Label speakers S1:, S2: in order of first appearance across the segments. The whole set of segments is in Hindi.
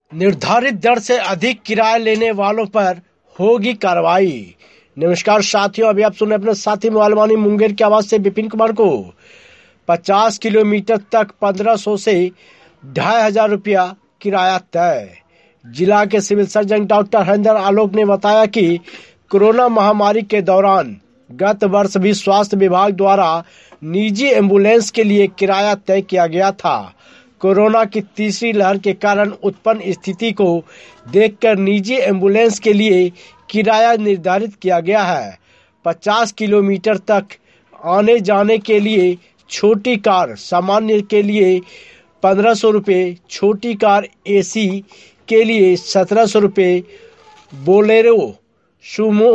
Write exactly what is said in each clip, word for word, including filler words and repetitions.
S1: निर्धारित दर से अधिक किराया लेने वालों पर होगी कार्रवाई। नमस्कार साथियों, अभी आप सुन रहे अपने साथी मोबाइल मुंगेर की आवाज से विपिन कुमार को। पचास किलोमीटर तक पंद्रह सौ से ढाई हजार रुपया किराया तय। जिला के civil surgeon doctor Harinder Alok ने बताया कि कोरोना महामारी के दौरान गत वर्ष भी स्वास्थ्य विभाग द्वारा निजी एम्बुलेंस के लिए किराया तय किया गया था। कोरोना की तीसरी लहर के कारण उत्पन्न स्थिति को देखकर निजी एम्बुलेंस के लिए किराया निर्धारित किया गया है। पचास किलोमीटर तक आने जाने के लिए छोटी कार सामान्य के लिए पंद्रह सौ रुपये, छोटी कार एसी के लिए सत्रह सौ रुपये, बोलेरो, सुमो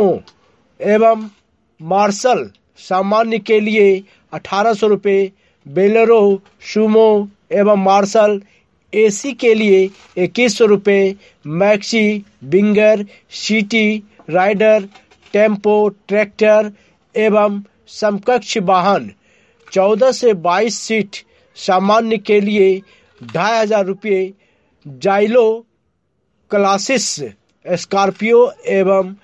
S1: एवं मार्शल सामान्य के लिए अठारह सौ रुपये, बोलेरो, सुमो एवं मार्शल एसी के लिए इक्कीस सौ रुपये, Maxi, Winger, city, rider, tempo, tractor एवं समकक्ष वाहन चौदह से बाईस सीट सामान्य के लिए ढाई हजार रुपये, जाइलो, क्लासिस, स्कॉर्पियो एवं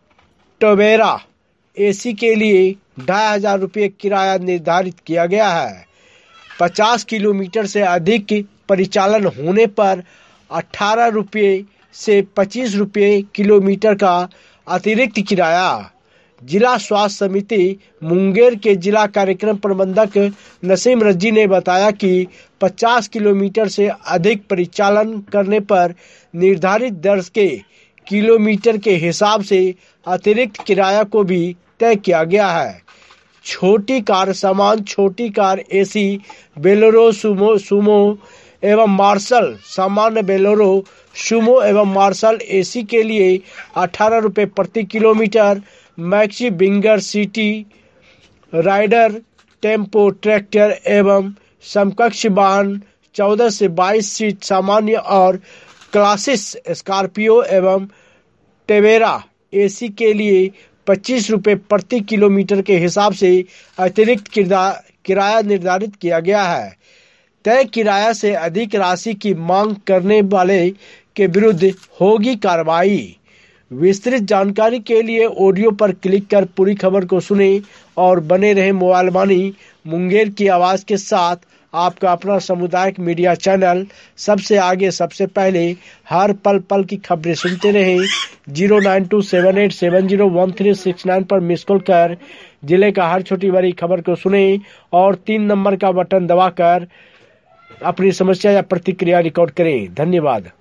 S1: टवेरा एसी के लिए ढाई हजार रुपये किराया निर्धारित किया गया है। पचास किलोमीटर से अधिक परिचालन होने पर अठारह रुपये से पच्चीस रुपये किलोमीटर का अतिरिक्त किराया। जिला स्वास्थ्य समिति मुंगेर के जिला कार्यक्रम प्रबंधक नसीम रज्जी ने बताया कि पचास किलोमीटर से अधिक परिचालन करने पर निर्धारित दर के किलोमीटर के हिसाब से अतिरिक्त किराया को भी तय किया गया है। छोटी कार सामान, छोटी car AC, Bolero, Sumo Sumo एवं मार्शल सामान्य, बोलेरो, सुमो एवं मार्शल एसी के लिए अठारह रुपये प्रति kilometre, Maxi, Winger, city, rider, tempo, tractor एवं समकक्ष वाहन चौदह से बाईस सीट सामान्य और क्लासिस, स्कॉर्पियो एवं टवेरा एसी के लिए पच्चीस रुपये प्रति किलोमीटर के हिसाब से अतिरिक्त किराया निर्धारित किया गया है। तय किराया से अधिक राशि की मांग करने वाले के विरुद्ध होगी कार्रवाई। विस्तृत जानकारी के लिए ऑडियो पर क्लिक कर पूरी खबर को सुने और बने रहे मोबाइल वाणी मुंगेर की आवाज के साथ। आपका अपना सामुदायिक मीडिया चैनल सबसे आगे, सबसे पहले, हर पल पल की खबरें सुनते रहें। Zero nine two seven eight seven zero one three six nine पर मिस कॉल कर जिले का हर छोटी बड़ी खबर को सुने और तीन नंबर का बटन दबाकर अपनी समस्या या प्रतिक्रिया रिकॉर्ड करें। धन्यवाद।